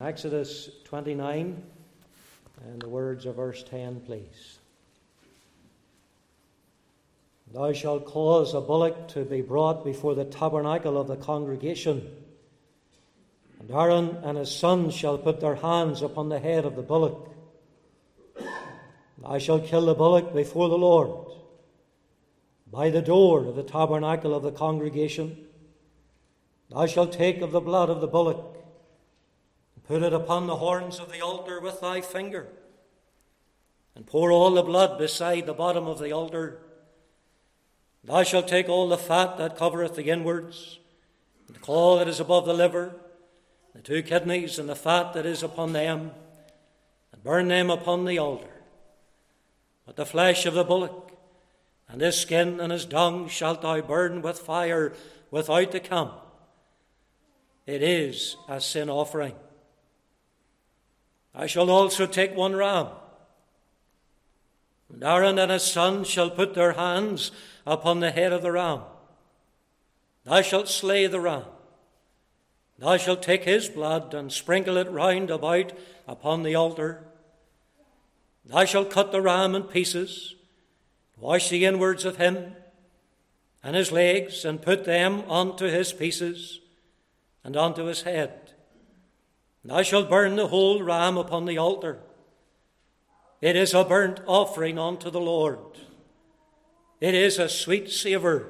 Exodus 29, and the words of verse 10, please. Thou shalt cause a bullock to be brought before the tabernacle of the congregation, and Aaron and his sons shall put their hands upon the head of the bullock. Thou shalt kill the bullock before the Lord, by the door of the tabernacle of the congregation. Thou shalt take of the blood of the bullock, and put it upon the horns of the altar with thy finger, and pour all the blood beside the bottom of the altar. Thou shalt take all the fat that covereth the inwards, and the caul that is above the liver, the two kidneys, and the fat that is upon them, and burn them upon the altar. But the flesh of the bullock, and his skin and his dung shalt thou burn with fire without the camp. It is a sin offering. I shall also take one ram, and Aaron and his sons shall put their hands upon the head of the ram. Thou shalt slay the ram. Thou shalt take his blood and sprinkle it round about upon the altar. Thou shalt cut the ram in pieces, wash the inwards of him and his legs, and put them onto his pieces and onto his head. Thou shalt burn the whole ram upon the altar. It is a burnt offering unto the Lord. It is a sweet savour,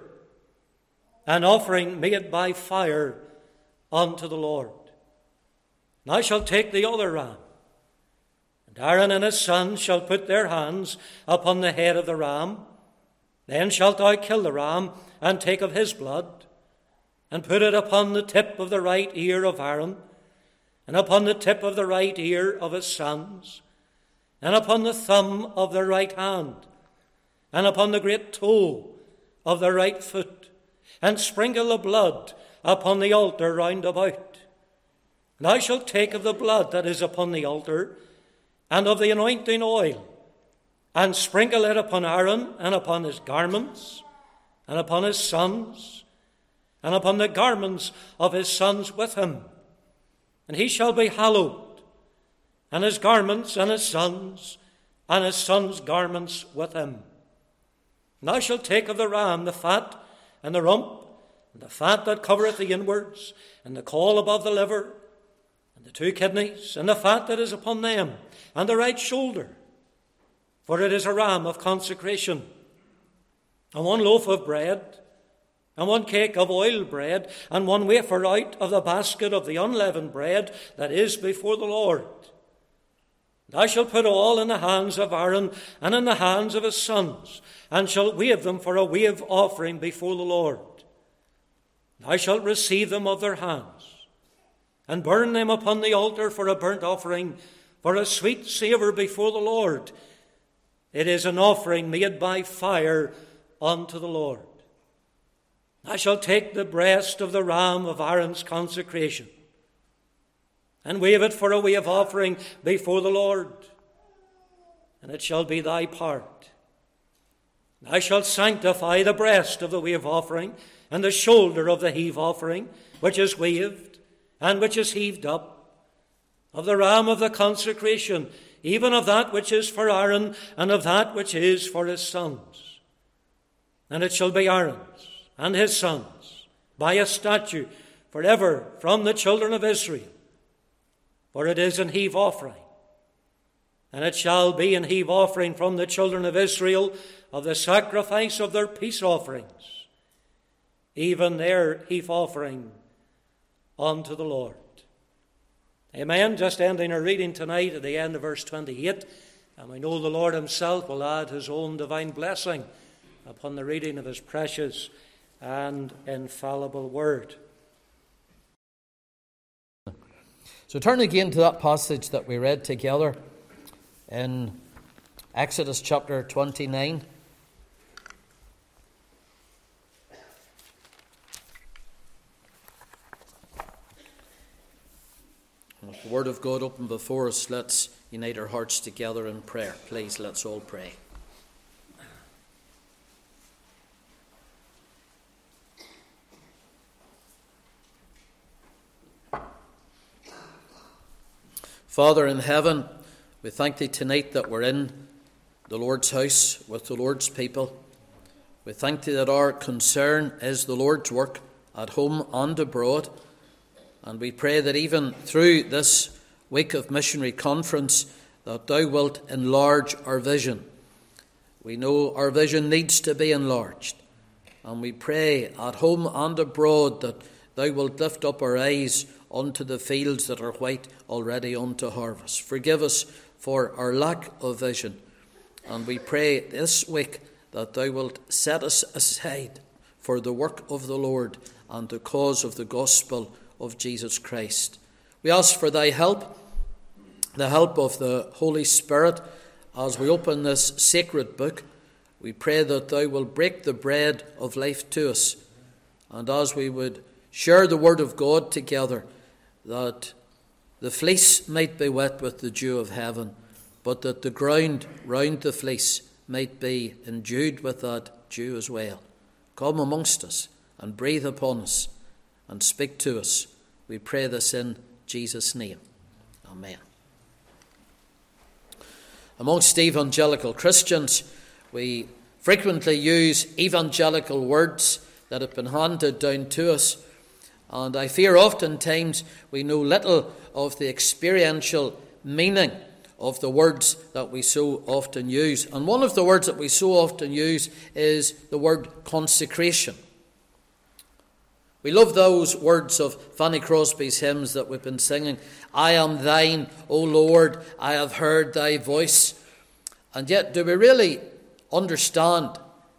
an offering made by fire unto the Lord. Thou shalt take the other ram, and Aaron and his sons shall put their hands upon the head of the ram. Then shalt thou kill the ram, and take of his blood, and put it upon the tip of the right ear of Aaron, and upon the tip of the right ear of his sons, and upon the thumb of their right hand, and upon the great toe of their right foot, and sprinkle the blood upon the altar round about. Thou shalt take of the blood that is upon the altar, and of the anointing oil, and sprinkle it upon Aaron, and upon his garments, and upon his sons, and upon the garments of his sons with him. And he shall be hallowed, and his garments, and his sons' garments with him. And thou shalt take of the ram the fat, and the rump, and the fat that covereth the inwards, and the caul above the liver, and the two kidneys, and the fat that is upon them, and the right shoulder, for it is a ram of consecration, and one loaf of bread, and one cake of oil bread, and one wafer out of the basket of the unleavened bread that is before the Lord. Thou shalt put all in the hands of Aaron and in the hands of his sons, and shalt wave them for a wave offering before the Lord. Thou shalt receive them of their hands, and burn them upon the altar for a burnt offering, for a sweet savour before the Lord. It is an offering made by fire unto the Lord. I shall take the breast of the ram of Aaron's consecration, and wave it for a wave offering before the Lord, and it shall be thy part. Thou shalt sanctify the breast of the wave offering, and the shoulder of the heave offering, which is waved, and which is heaved up, of the ram of the consecration, even of that which is for Aaron, and of that which is for his sons. And it shall be Aaron's and his sons, by a statute forever from the children of Israel, for it is an heave offering. And it shall be an heave offering from the children of Israel of the sacrifice of their peace offerings, even their heave offering unto the Lord. Amen. Just ending our reading tonight at the end of verse 28, and we know the Lord himself will add his own divine blessing upon the reading of his precious and infallible word. So turn again to that passage that we read together in Exodus chapter 29. With the word of God open before us, let's unite our hearts together in prayer. Please, let's all pray. Father in heaven, we thank thee tonight that we're in the Lord's house with the Lord's people. We thank thee that our concern is the Lord's work at home and abroad. And we pray that even through this week of missionary conference, that thou wilt enlarge our vision. We know our vision needs to be enlarged. And we pray at home and abroad that thou wilt lift up our eyes unto the fields that are white already unto harvest. Forgive us for our lack of vision. And we pray this week that thou wilt set us aside for the work of the Lord and the cause of the gospel of Jesus Christ. We ask for thy help, the help of the Holy Spirit, as we open this sacred book. We pray that thou wilt break the bread of life to us, and as we would share the word of God together, that the fleece might be wet with the dew of heaven, but that the ground round the fleece might be endued with that dew as well. Come amongst us and breathe upon us and speak to us. We pray this in Jesus' name. Amen. Amongst evangelical Christians, we frequently use evangelical words that have been handed down to us, and I fear oftentimes we know little of the experiential meaning of the words that we so often use. And one of the words that we so often use is the word consecration. We love those words of Fanny Crosby's hymns that we've been singing. I am thine, O Lord, I have heard thy voice. And yet, do we really understand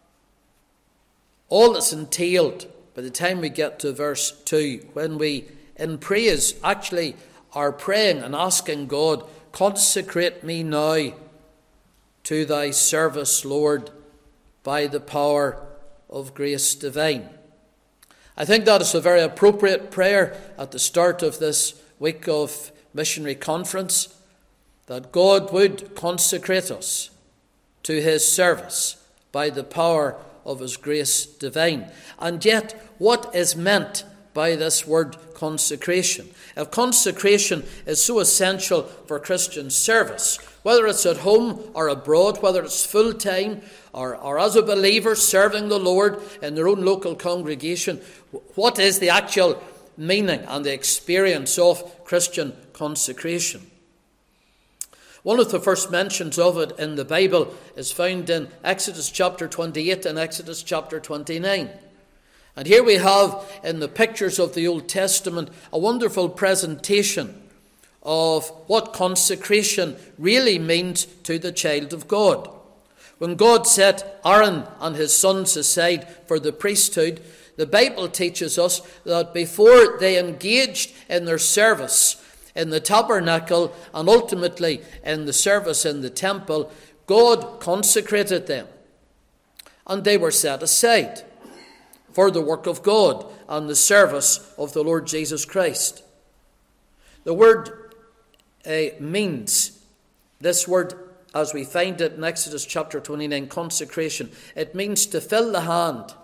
all that's entailed by the time we get to verse 2, when we, in praise, actually are praying and asking God, consecrate me now to thy service, Lord, by the power of grace divine. I think that is a very appropriate prayer at the start of this week of missionary conference, that God would consecrate us to his service by the power of his grace divine. And yet, what is meant by this word consecration? If consecration is so essential for Christian service, whether it's at home or abroad, whether it's full-time or as a believer serving the Lord in their own local congregation, what is the actual meaning and the experience of Christian consecration? One of the first mentions of it in the Bible is found in Exodus chapter 28 and Exodus chapter 29. And here we have, in the pictures of the Old Testament, a wonderful presentation of what consecration really means to the child of God. When God set Aaron and his sons aside for the priesthood, the Bible teaches us that before they engaged in their service in the tabernacle and ultimately in the service in the temple, God consecrated them. And they were set aside for the work of God and the service of the Lord Jesus Christ. The word means, this word as we find it in Exodus chapter 29, consecration, it means to fill the hand.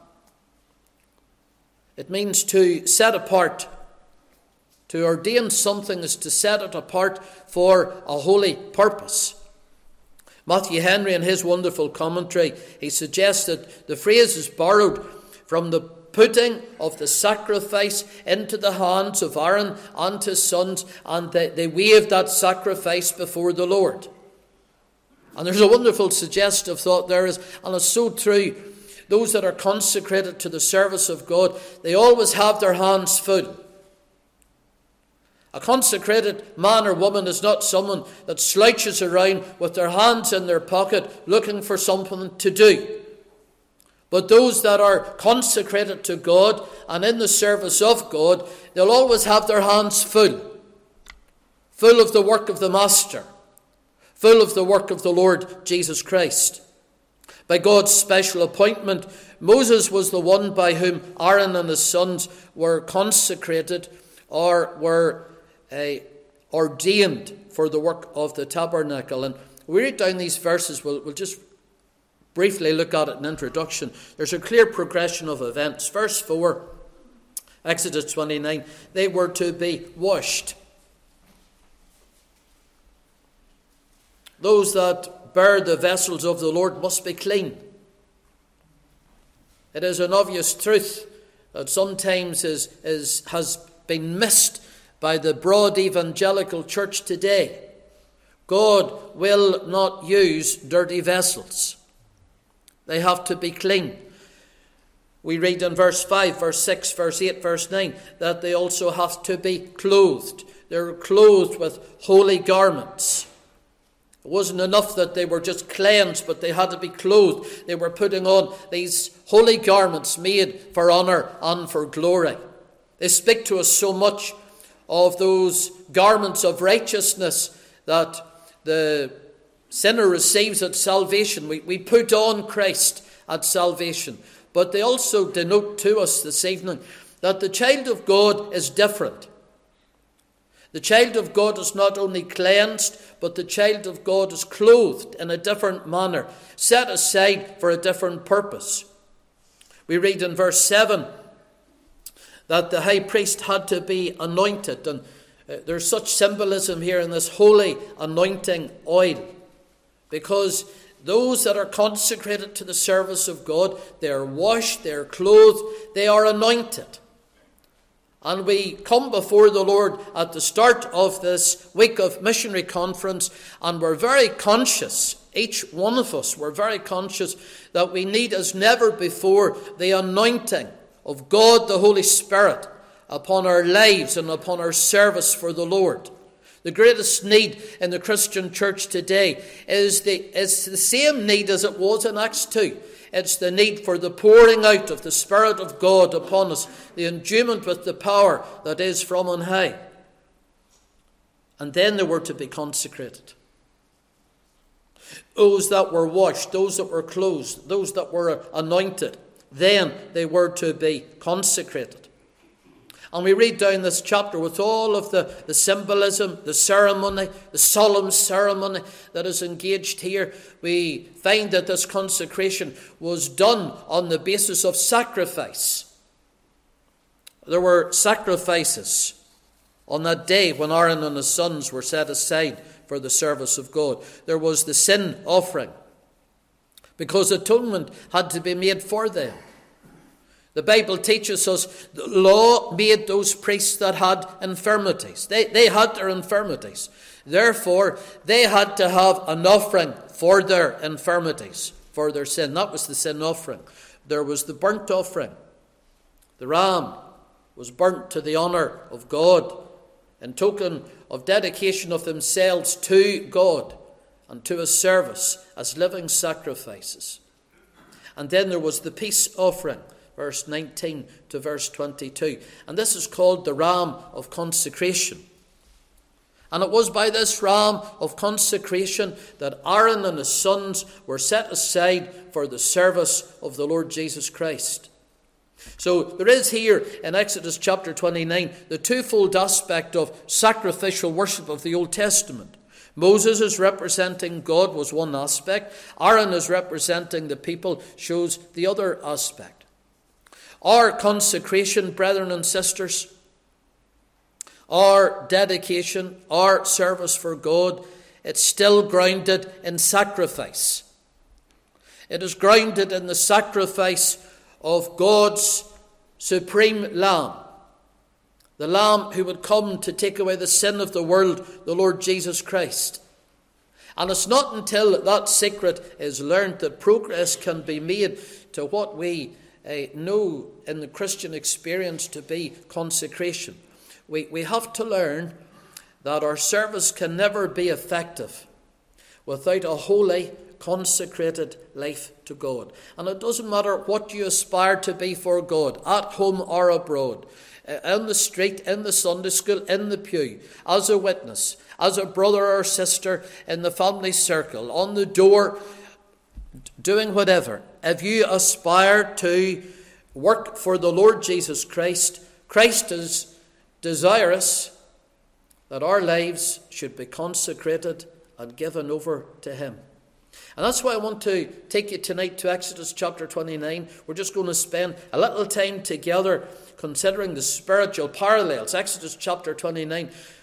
It means to set apart. To ordain something is to set it apart for a holy purpose. Matthew Henry, in his wonderful commentary, he suggests that the phrase is borrowed from the putting of the sacrifice into the hands of Aaron and his sons, and they waved that sacrifice before the Lord. And there's a wonderful suggestive thought there, and it's so true. Those that are consecrated to the service of God, they always have their hands full. A consecrated man or woman is not someone that slouches around with their hands in their pocket looking for something to do. But those that are consecrated to God and in the service of God, they'll always have their hands full. Full of the work of the Master. Full of the work of the Lord Jesus Christ. By God's special appointment, Moses was the one by whom Aaron and his sons were consecrated or were ordained for the work of the tabernacle. And we read down these verses, we'll just briefly look at it in introduction. There's a clear progression of events. Verse 4, Exodus 29, they were to be washed. Those that bear the vessels of the Lord must be clean. It is an obvious truth that sometimes has been missed by the broad evangelical church today. God will not use dirty vessels. They have to be clean. We read in verse 5, verse 6, verse 8, verse 9 that they also have to be clothed. They're clothed with holy garments. It wasn't enough that they were just cleansed, but they had to be clothed. They were putting on these holy garments made for honour and for glory. They speak to us so much of those garments of righteousness that the sinner receives at salvation. We put on Christ at salvation. But they also denote to us this evening that the child of God is different. The child of God is not only cleansed, but the child of God is clothed in a different manner, set aside for a different purpose. We read in verse 7 that the high priest had to be anointed, and there's such symbolism here in this holy anointing oil, because those that are consecrated to the service of God, they are washed, they are clothed, they are anointed. And we come before the Lord at the start of this week of missionary conference, and we're very conscious, each one of us, we're very conscious that we need as never before the anointing of God the Holy Spirit upon our lives and upon our service for the Lord. The greatest need in the Christian church today is the same need as it was in Acts 2. It's the need for the pouring out of the Spirit of God upon us, the enduement with the power that is from on high. And then they were to be consecrated. Those that were washed, those that were clothed, those that were anointed, then they were to be consecrated. And we read down this chapter with all of the symbolism, the ceremony, the solemn ceremony that is engaged here. We find that this consecration was done on the basis of sacrifice. There were sacrifices on that day when Aaron and his sons were set aside for the service of God. There was the sin offering, because atonement had to be made for them. The Bible teaches us the law made those priests that had infirmities. They had their infirmities. Therefore, they had to have an offering for their infirmities, for their sin. That was the sin offering. There was the burnt offering. The ram was burnt to the honour of God, in token of dedication of themselves to God and to His service as living sacrifices. And then there was the peace offering, verse 19 to verse 22. And this is called the ram of consecration. And it was by this ram of consecration that Aaron and his sons were set aside for the service of the Lord Jesus Christ. So there is here in Exodus chapter 29 the twofold aspect of sacrificial worship of the Old Testament. Moses is representing God was one aspect. Aaron is representing the people, shows the other aspect. Our consecration, brethren and sisters, our dedication, our service for God, it's still grounded in sacrifice. It is grounded in the sacrifice of God's supreme Lamb, the Lamb who would come to take away the sin of the world, the Lord Jesus Christ. And it's not until that secret is learned that progress can be made to what we know in the Christian experience to be consecration. We have to learn that our service can never be effective without a holy, consecrated life to God. And it doesn't matter what you aspire to be for God, at home or abroad, in the street, in the Sunday school, in the pew, as a witness, as a brother or sister in the family circle, on the door, doing whatever. If you aspire to work for the Lord Jesus Christ, Christ is desirous that our lives should be consecrated and given over to Him. And that's why I want to take you tonight to Exodus chapter 29. We're just going to spend a little time together considering the spiritual parallels. Exodus chapter 29,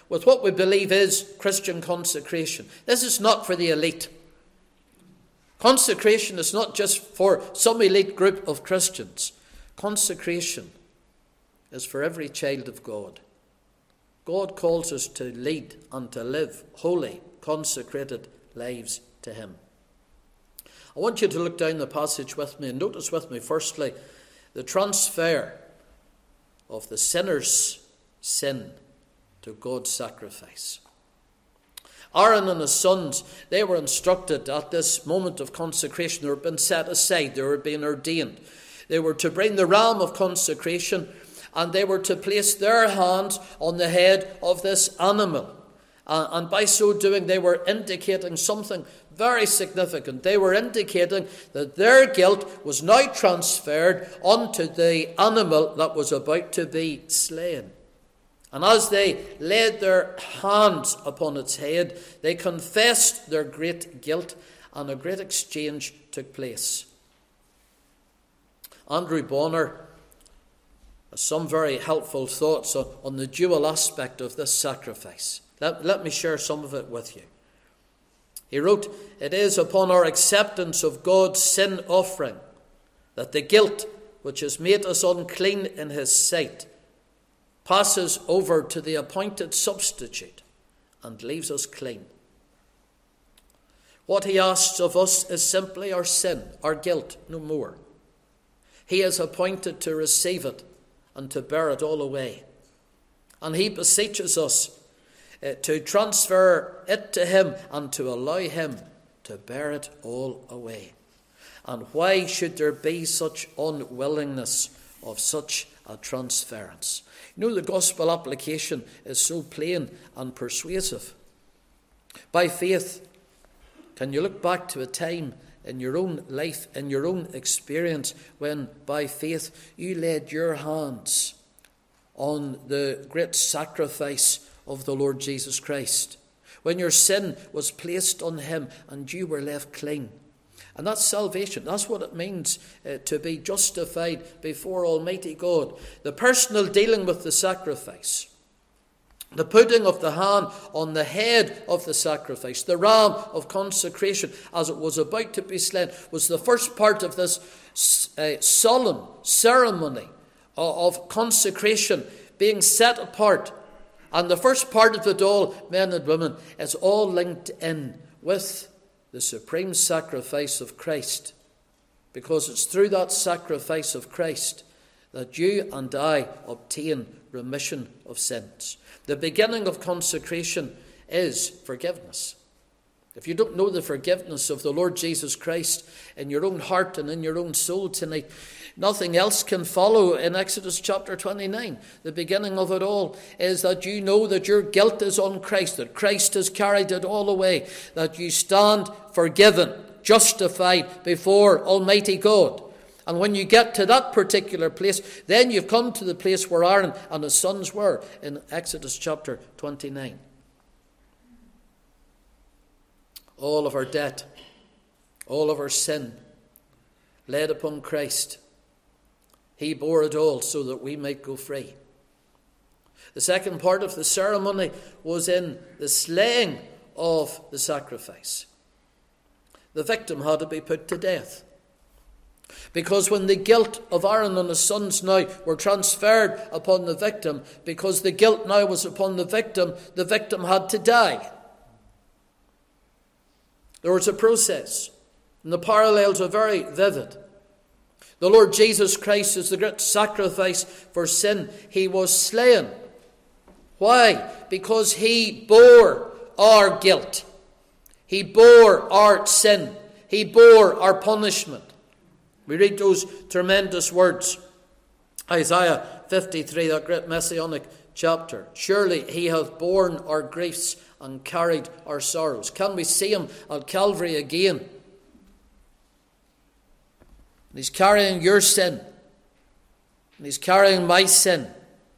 with what we believe is Christian consecration. This is not for the elite. Consecration is not just for some elite group of Christians. Consecration is for every child of God. God calls us to lead and to live holy, consecrated lives to him. I want you to look down the passage with me and notice with me, firstly, the transfer of the sinner's sin to God's sacrifice. Aaron and his sons, they were instructed at this moment of consecration. They were being set aside. They were being ordained. They were to bring the ram of consecration, and they were to place their hands on the head of this animal. And by so doing, they were indicating something very significant. They were indicating that their guilt was now transferred onto the animal that was about to be slain. And as they laid their hands upon its head, they confessed their great guilt, and a great exchange took place. Andrew Bonner has some very helpful thoughts on the dual aspect of this sacrifice. Let me share some of it with you. He wrote, "It is upon our acceptance of God's sin offering that the guilt which has made us unclean in his sight passes over to the appointed substitute and leaves us clean. What he asks of us is simply our sin, our guilt, no more. He is appointed to receive it and to bear it all away. And he beseeches us to transfer it to him and to allow him to bear it all away. And why should there be such unwillingness of such a transference?" You know, the gospel application is so plain and persuasive. By faith, can you look back to a time in your own life, in your own experience, when by faith you laid your hands on the great sacrifice of the Lord Jesus Christ, when your sin was placed on him and you were left clean? And that's salvation. That's what it means to be justified before Almighty God. The personal dealing with the sacrifice, the putting of the hand on the head of the sacrifice, the ram of consecration as it was about to be slain, was the first part of this solemn ceremony of consecration, being set apart. And the first part of it all, men and women, is all linked in with the supreme sacrifice of Christ, because it's through that sacrifice of Christ that you and I obtain remission of sins. The beginning of consecration is forgiveness. If you don't know the forgiveness of the Lord Jesus Christ in your own heart and in your own soul tonight, nothing else can follow in Exodus chapter 29. The beginning of it all is that you know that your guilt is on Christ, that Christ has carried it all away, that you stand forgiven, justified before Almighty God. And when you get to that particular place, then you've come to the place where Aaron and his sons were in Exodus chapter 29. All of our debt, all of our sin, laid upon Christ. He bore it all so that we might go free. The second part of the ceremony was in the slaying of the sacrifice. The victim had to be put to death. Because when the guilt of Aaron and his sons now were transferred upon the victim, because the guilt now was upon the victim had to die. There was a process, and the parallels are very vivid. The Lord Jesus Christ is the great sacrifice for sin. He was slain. Why? Because he bore our guilt. He bore our sin. He bore our punishment. We read those tremendous words. Isaiah 53, that great messianic chapter. "Surely he hath borne our griefs and carried our sorrows." Can we see him at Calvary again? And he's carrying your sin. And he's carrying my sin.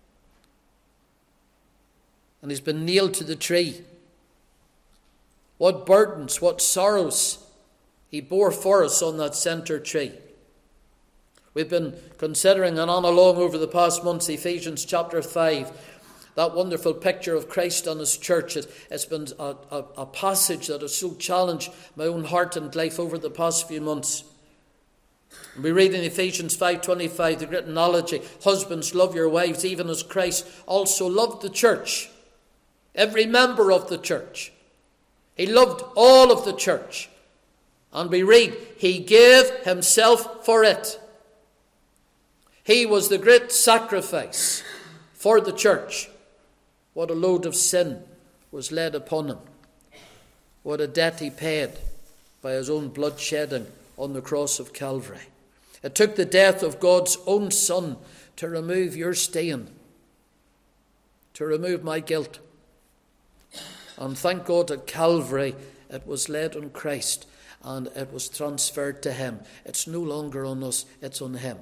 And he's been nailed to the tree. What burdens, what sorrows he bore for us on that center tree. We've been considering and on along over the past months Ephesians chapter 5. That wonderful picture of Christ and his church, it's been a passage that has so challenged my own heart and life over the past few months. We read in Ephesians 5:25, the great analogy, husbands, love your wives, even as Christ also loved the church, every member of the church. He loved all of the church. And we read, he gave himself for it. He was the great sacrifice for the church. What a load of sin was laid upon him. What a debt he paid by his own blood shedding on the cross of Calvary. It took the death of God's own Son to remove your stain, to remove my guilt. And thank God at Calvary it was laid on Christ and it was transferred to him. It's no longer on us, it's on him.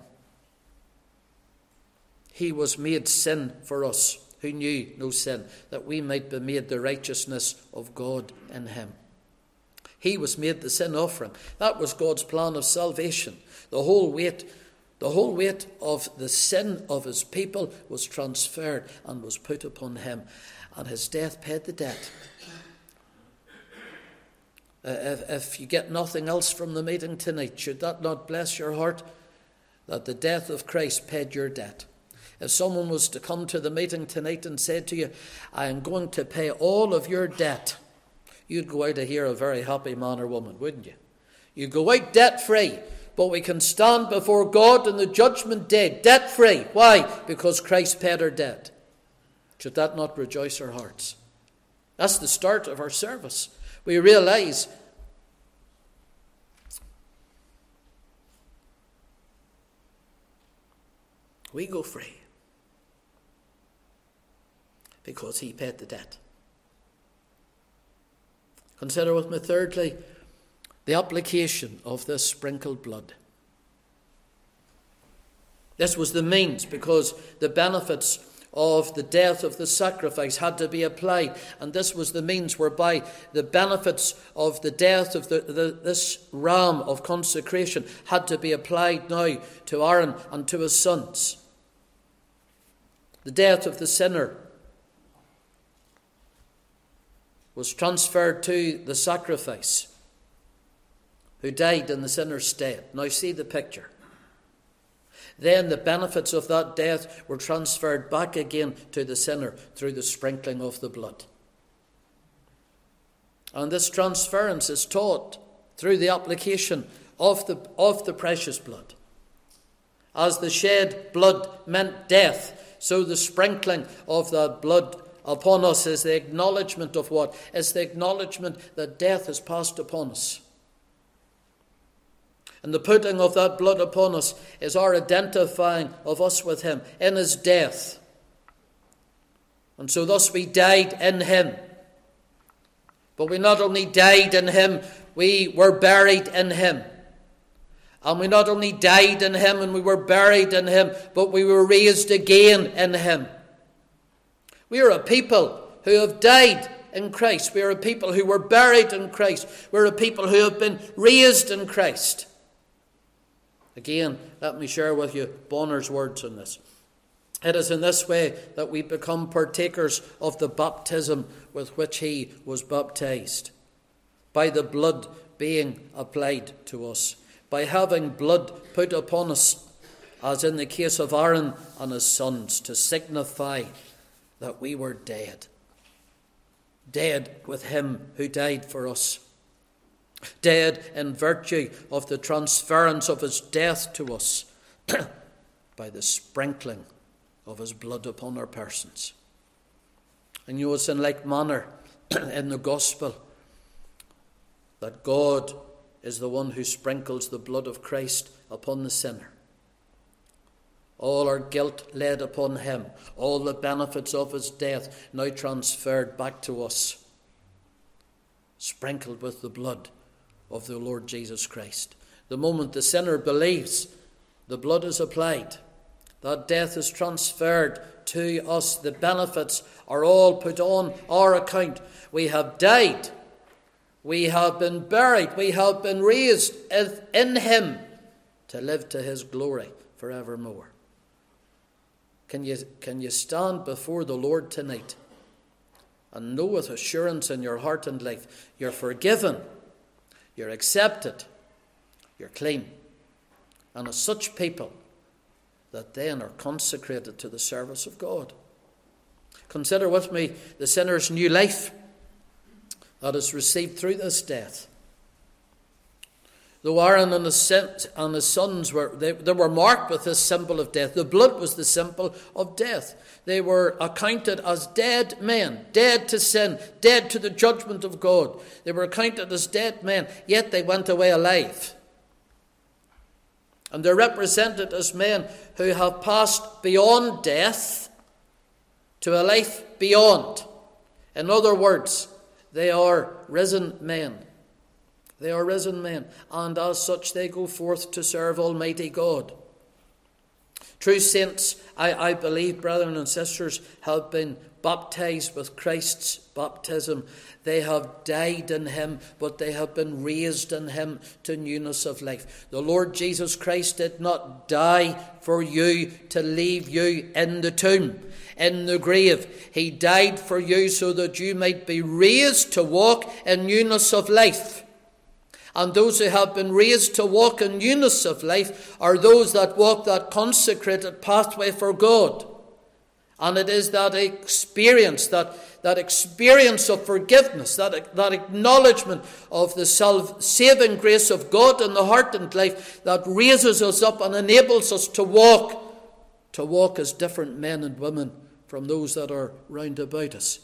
He was made sin for us who knew no sin, that we might be made the righteousness of God in him. He was made the sin offering. That was God's plan of salvation. The whole weight of the sin of his people was transferred and was put upon him. And his death paid the debt. If you get nothing else from the meeting tonight, should that not bless your heart? That the death of Christ paid your debt. If someone was to come to the meeting tonight and said to you, I am going to pay all of your debt, you'd go out of here a very happy man or woman, wouldn't you? You go out debt-free, but we can stand before God in the judgment day debt-free. Why? Because Christ paid our debt. Should that not rejoice our hearts? That's the start of our service. We realize we go free because he paid the debt. Consider with me thirdly the application of this sprinkled blood. This was the means, because the benefits of the death of the sacrifice had to be applied, and this was the means whereby the benefits of the death of this ram of consecration had to be applied now to Aaron and to his sons. The death of the sinner was transferred to the sacrifice who died in the sinner's stead. Now see the picture. Then the benefits of that death were transferred back again to the sinner through the sprinkling of the blood. And this transference is taught through the application of the precious blood. As the shed blood meant death, so the sprinkling of that blood upon us is the acknowledgement of what? It's the acknowledgement that death has passed upon us. And the putting of that blood upon us is our identifying of us with him in his death. And so thus we died in him. But we not only died in him, we were buried in him. And we not only died in him and we were buried in him, but we were raised again in him. We are a people who have died in Christ. We are a people who were buried in Christ. We're a people who have been raised in Christ. Again, let me share with you Bonner's words on this. It is in this way that we become partakers of the baptism with which he was baptized, by the blood being applied to us, by having blood put upon us, as in the case of Aaron and his sons, to signify that we were dead with him who died for us. Dead in virtue of the transference of his death to us by the sprinkling of his blood upon our persons. And you it's in like manner in the gospel that God is the one who sprinkles the blood of Christ upon the sinner. All our guilt laid upon him, all the benefits of his death now transferred back to us, sprinkled with the blood of the Lord Jesus Christ. The moment the sinner believes, the blood is applied. That death is transferred to us. The benefits are all put on our account. We have died. We have been buried. We have been raised in him to live to his glory forevermore. Can you stand before the Lord tonight and know with assurance in your heart and life you're forgiven, you're accepted, you're clean, and as such people that then are consecrated to the service of God? Consider with me the sinner's new life that is received through this death. Though Aaron and his sons were marked with this symbol of death, the blood was the symbol of death. They were accounted as dead men, dead to sin, dead to the judgment of God. They were accounted as dead men, yet they went away alive. And they're represented as men who have passed beyond death to a life beyond. In other words, they are risen men. They are risen men, and as such they go forth to serve Almighty God. True saints, I believe, brethren and sisters, have been baptized with Christ's baptism. They have died in him, but they have been raised in him to newness of life. The Lord Jesus Christ did not die for you to leave you in the tomb, in the grave. He died for you so that you might be raised to walk in newness of life. And those who have been raised to walk in newness of life are those that walk that consecrated pathway for God. And it is that experience, that experience of forgiveness, that acknowledgement of the saving grace of God in the heart and life that raises us up and enables us to walk as different men and women from those that are round about us.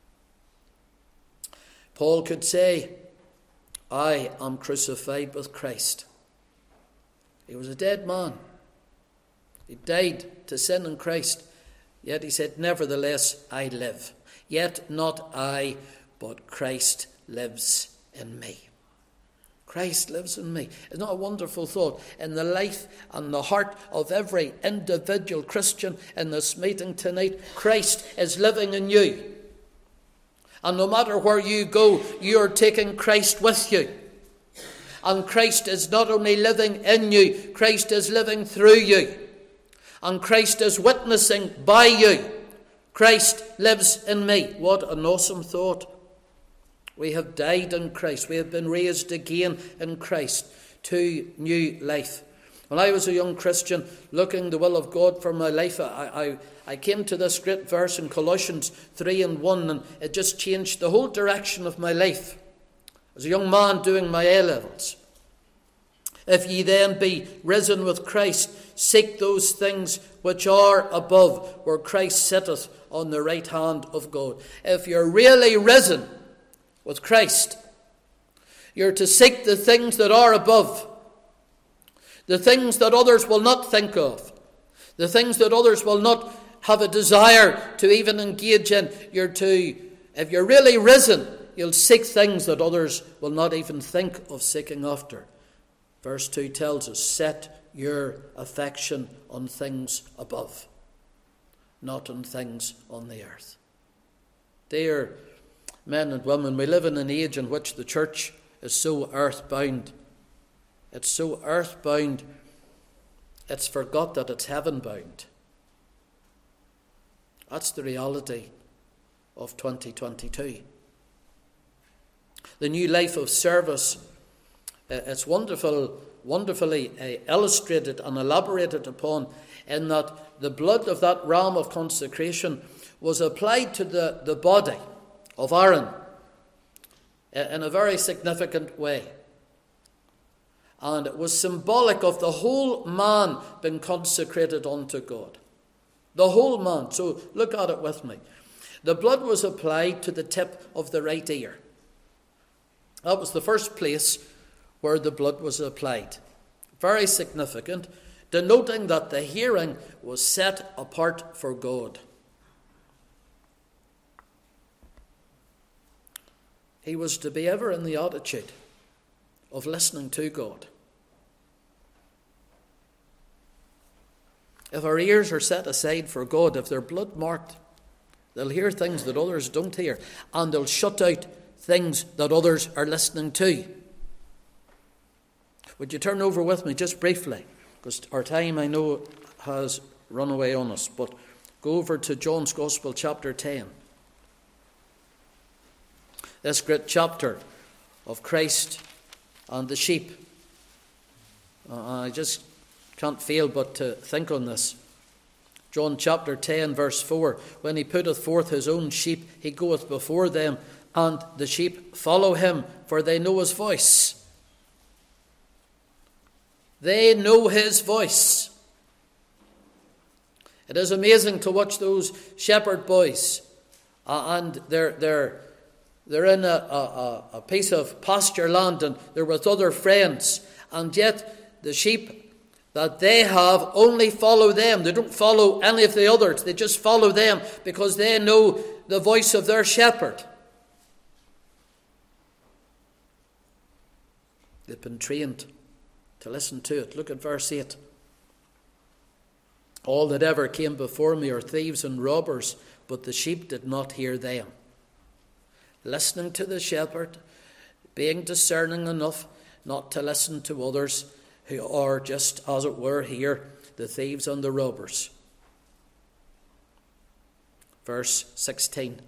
Paul could say, I am crucified with Christ. He was a dead man. He died to sin in Christ. Yet he said, nevertheless, I live. Yet not I, but Christ lives in me. Christ lives in me. Isn't that a wonderful thought? In the life and the heart of every individual Christian in this meeting tonight, Christ is living in you. And no matter where you go, you are taking Christ with you. And Christ is not only living in you, Christ is living through you. And Christ is witnessing by you. Christ lives in me. What an awesome thought. We have died in Christ. We have been raised again in Christ to new life. When I was a young Christian looking the will of God for my life, I came to this great verse in Colossians 3:1, and it just changed the whole direction of my life. As a young man doing my A-levels. If ye then be risen with Christ, seek those things which are above, where Christ sitteth on the right hand of God. If you're really risen with Christ, you're to seek the things that are above. The things that others will not think of. The things that others will not have a desire to even engage in. If you're really risen, you'll seek things that others will not even think of seeking after. Verse 2 tells us, set your affection on things above, not on things on the earth. Dear men and women, we live in an age in which the church is so earthbound. It's so earthbound, it's forgot that it's heaven-bound. That's the reality of 2022. The new life of service, it's wonderfully illustrated and elaborated upon in that the blood of that ram of consecration was applied to the body of Aaron in a very significant way. And it was symbolic of the whole man being consecrated unto God. The whole man. So look at it with me. The blood was applied to the tip of the right ear. That was the first place where the blood was applied. Very significant, denoting that the hearing was set apart for God. He was to be ever in the attitude of listening to God. If our ears are set aside for God, if they're blood marked, they'll hear things that others don't hear, and they'll shut out things that others are listening to. Would you turn over with me just briefly, because our time I know has run away on us. But go over to John's Gospel, chapter 10. This great chapter of Christ and the sheep. I just can't fail but to think on this. John chapter 10, verse 4. When he putteth forth his own sheep, he goeth before them, and the sheep follow him, for they know his voice. They know his voice. It is amazing to watch those shepherd boys, and they're in a piece of pasture land, and they're with other friends, and yet the sheep that they have only follow them. They don't follow any of the others. They just follow them because they know the voice of their shepherd. They've been trained to listen to it. Look at verse 8. All that ever came before me are thieves and robbers, but the sheep did not hear them. Listening to the shepherd, being discerning enough not to listen to others who are just, as it were, here, the thieves and the robbers. Verse 16.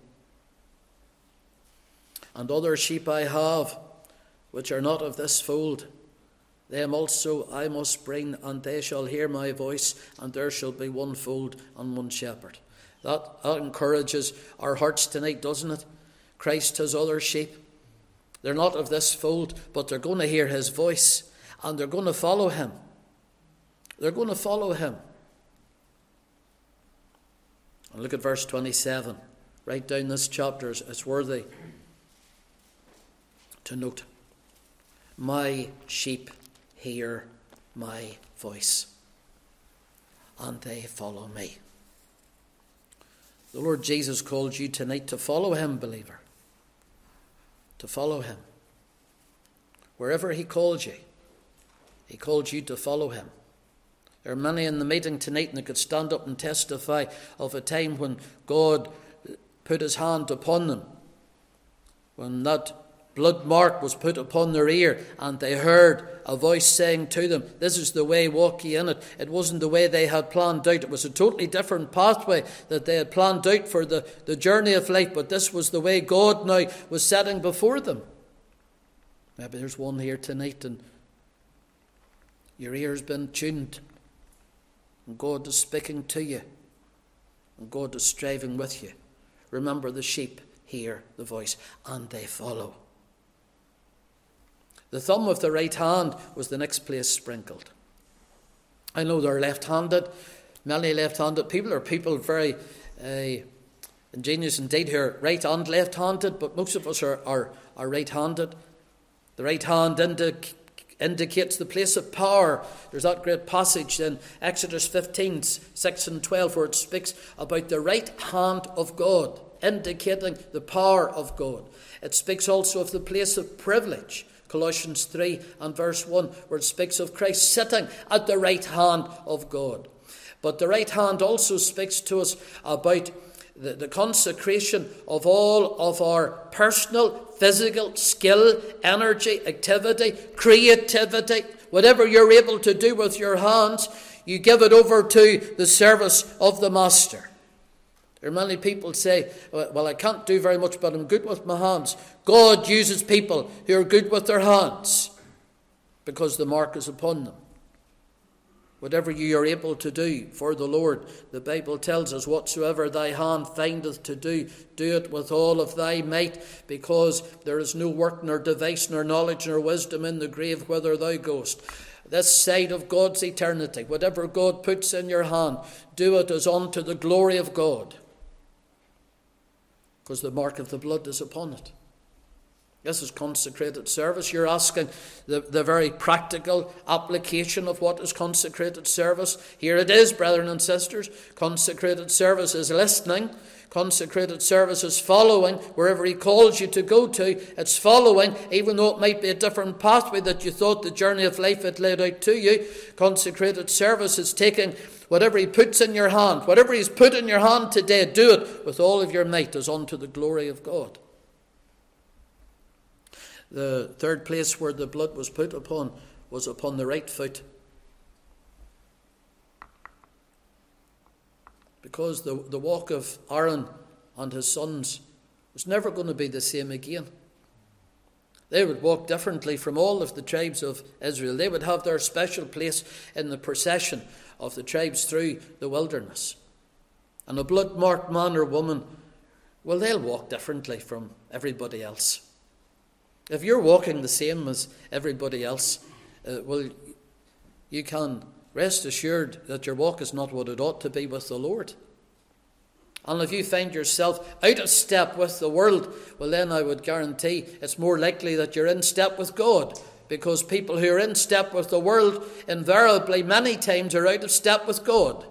And other sheep I have, which are not of this fold. Them also I must bring, and they shall hear my voice, and there shall be one fold and one shepherd. That encourages our hearts tonight, doesn't it? Christ has other sheep. They're not of this fold, but they're going to hear his voice, and they're going to follow him. They're going to follow him. And look at verse 27. Right down this chapter, it's worthy to note. My sheep hear my voice, and they follow me. The Lord Jesus called you tonight to follow him, believer. To follow him. Wherever he called you, he called you to follow him. There are many in the meeting tonight that could stand up and testify of a time when God put his hand upon them, when that blood mark was put upon their ear, and they heard a voice saying to them, this is the way, walk ye in it. It wasn't the way they had planned out. It was a totally different pathway that they had planned out for the journey of life, but this was the way God now was setting before them. Maybe there's one here tonight and your ear's been tuned, and God is speaking to you, and God is striving with you. Remember, the sheep hear the voice, and they follow. The thumb of the right hand was the next place sprinkled. I know they're left-handed. Many left-handed people are people very ingenious indeed who are right and left-handed, but most of us are right-handed. The right hand indicates the place of power. There's that great passage in Exodus 15, 6 and 12, where it speaks about the right hand of God, indicating the power of God. It speaks also of the place of privilege, Colossians 3 and verse 1, where it speaks of Christ sitting at the right hand of God. But the right hand also speaks to us about the consecration of all of our personal, physical skill, energy, activity, creativity. Whatever you're able to do with your hands, you give it over to the service of the Master. There are many people say, well, I can't do very much, but I'm good with my hands. God uses people who are good with their hands because the mark is upon them. Whatever you are able to do for the Lord, the Bible tells us, whatsoever thy hand findeth to do, do it with all of thy might, because there is no work, nor device, nor knowledge, nor wisdom in the grave whither thou goest. This side of God's eternity, whatever God puts in your hand, do it as unto the glory of God, because the mark of the blood is upon it. This is consecrated service. You're asking the very practical application of what is consecrated service. Here it is, brethren and sisters. Consecrated service is listening. Consecrated service is following wherever he calls you to go to. It's following, even though it might be a different pathway that you thought the journey of life had laid out to you. Consecrated service is taking whatever he puts in your hand. Whatever he's put in your hand today, do it with all of your might as unto the glory of God. The third place where the blood was put upon was upon the right foot. because the walk of Aaron and his sons was never going to be the same again. They would walk differently from all of the tribes of Israel. They would have their special place in the procession of the tribes through the wilderness. And a blood-marked man or woman, well, they'll walk differently from everybody else. If you're walking the same as everybody else, well, you can rest assured that your walk is not what it ought to be with the Lord. And if you find yourself out of step with the world, well, then I would guarantee it's more likely that you're in step with God, because people who are in step with the world invariably many times are out of step with God.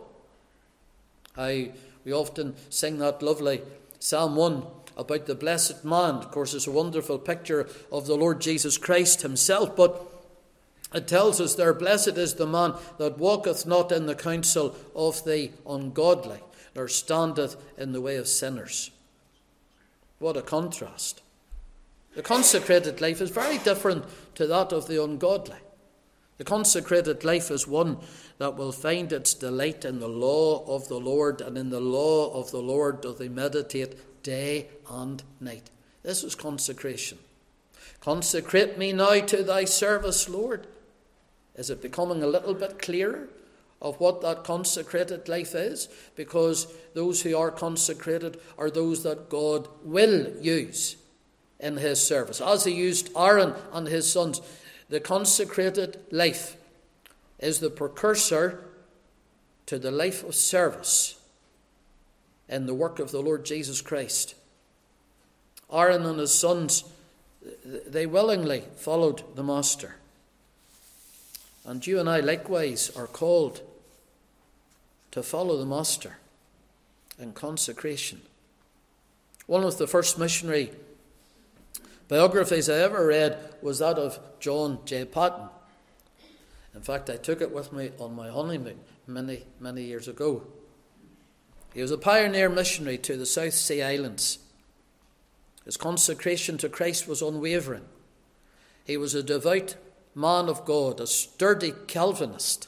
We often sing that lovely Psalm 1 about the blessed man. Of course, it's a wonderful picture of the Lord Jesus Christ himself, but it tells us there, blessed is the man that walketh not in the counsel of the ungodly, nor standeth in the way of sinners. What a contrast. The consecrated life is very different to that of the ungodly. The consecrated life is one that will find its delight in the law of the Lord, and in the law of the Lord doth he meditate day and night. This is consecration. Consecrate me now to thy service, Lord. Is it becoming a little bit clearer of what that consecrated life is? Because those who are consecrated are those that God will use in his service. As he used Aaron and his sons, the consecrated life is the precursor to the life of service in the work of the Lord Jesus Christ. Aaron and his sons, they willingly followed the Master. And you and I likewise are called to follow the Master in consecration. One of the first missionary biographies I ever read was that of John J. Paton. In fact, I took it with me on my honeymoon many, many years ago. He was a pioneer missionary to the South Sea Islands. His consecration to Christ was unwavering. He was a devout man of God, a sturdy Calvinist.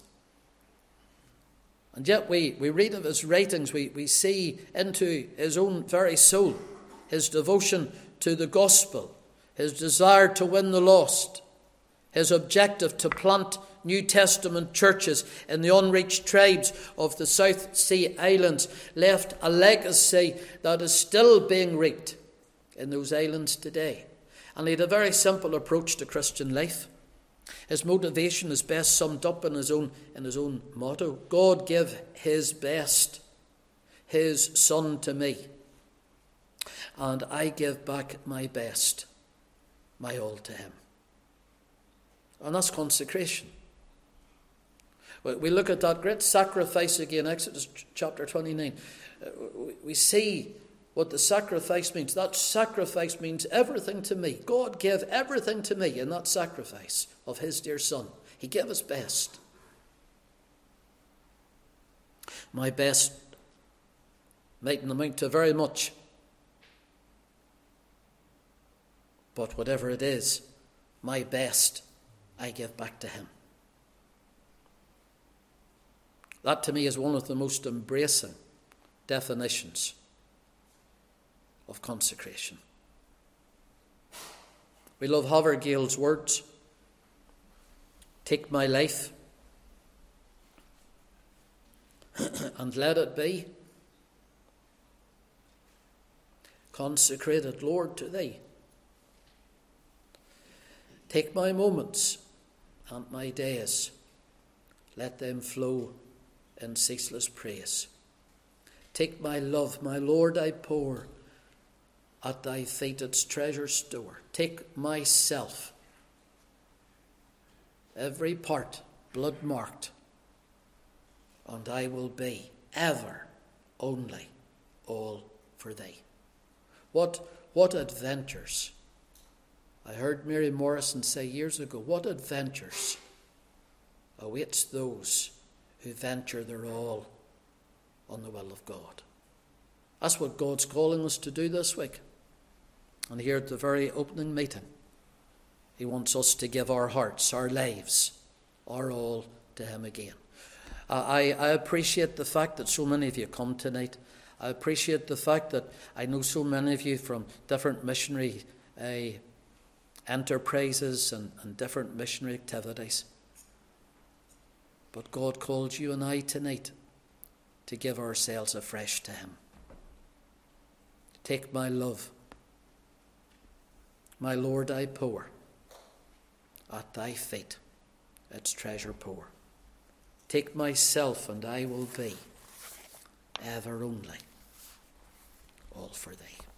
And yet we read of his writings, we see into his own very soul, his devotion to the gospel, his desire to win the lost, his objective to plant New Testament churches in the unreached tribes of the South Sea Islands, left a legacy that is still being reaped in those islands today. And he had a very simple approach to Christian life. His motivation is best summed up in his own motto: God give his best, his Son to me, and I give back my best, my all to him. And that's consecration. We look at that great sacrifice again, Exodus chapter 29. We see what the sacrifice means. That sacrifice means everything to me. God gave everything to me in that sacrifice of his dear Son. He gave his best. My best mightn't amount to very much, but whatever it is, my best I give back to him. That to me is one of the most embracing definitions of consecration. We love Havergale's words: take my life and let it be consecrated, Lord, to thee. Take my moments and my days, let them flow in ceaseless praise. Take my love, my Lord, I pour at thy feet its treasure store. Take myself, every part blood marked, and I will be ever only all for thee. What adventures. I heard Mary Morrison say years ago, what adventures awaits those who venture their all on the will of God. That's what God's calling us to do this week. And here at the very opening meeting, he wants us to give our hearts, our lives, our all to him again. I appreciate the fact that so many of you come tonight. I appreciate the fact that I know so many of you from different missionary enterprises and different missionary activities. But God called you and I tonight to give ourselves afresh to him. Take my love, my Lord, I pour at thy feet its treasure pour. Take myself, and I will be ever only all for thee.